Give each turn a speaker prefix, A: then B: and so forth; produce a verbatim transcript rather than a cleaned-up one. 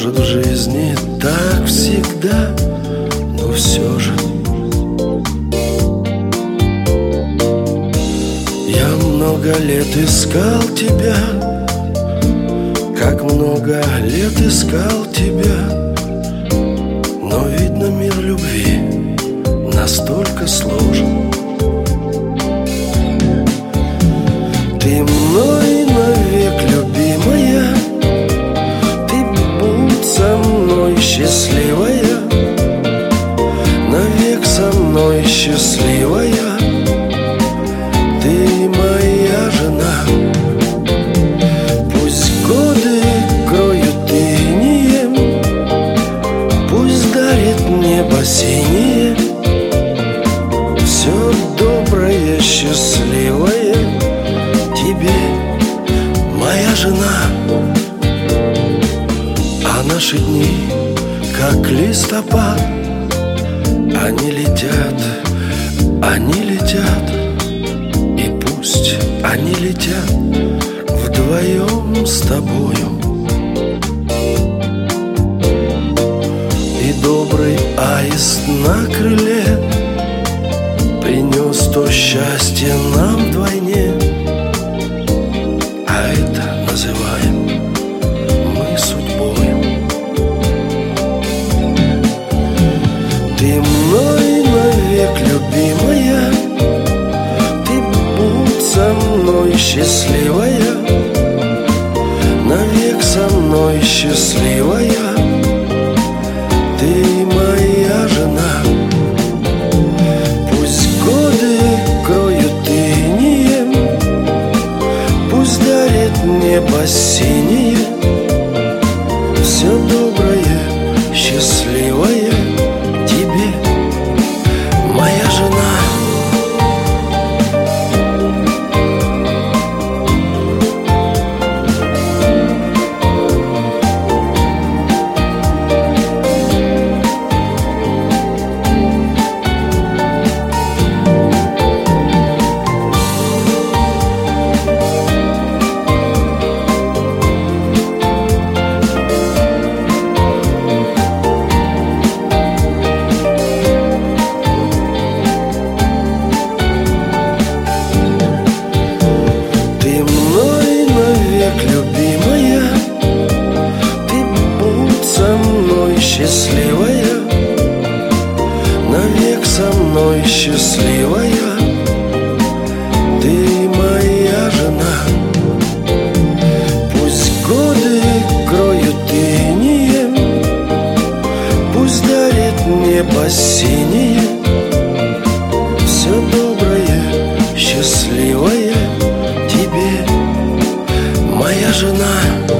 A: Может, в жизни так всегда, но все же я много лет искал тебя, как много лет искал тебя, но, видно, мир любви настолько сложен. Ты мной навек, любимая, ты будь со мной счастливая, навек со мной счастливая. Ты моя жена. Пусть годы кроют инеем, пусть дарит небо синее, все доброе, счастливое тебе, моя жена. А наши дни, как листопад, они летят, они летят. И пусть они летят вдвоем с тобою. И добрый аист на крыле принес то счастье нам вдвойне, а это называем мы судьбой. Ты мной навек, любимая, ты будь со мной счастливая, навек со мной счастливая. Ты моя жена. Пусть годы кроют инеем, пусть дарит небо синее, все доброе, счастливое тебе, моя жена. Любимая, ты будь со мной счастливая, навек со мной счастливая. Ты моя жена. Пусть годы кроют инеем, пусть дарит небо синее, все доброе, счастливое тебе, моя жена.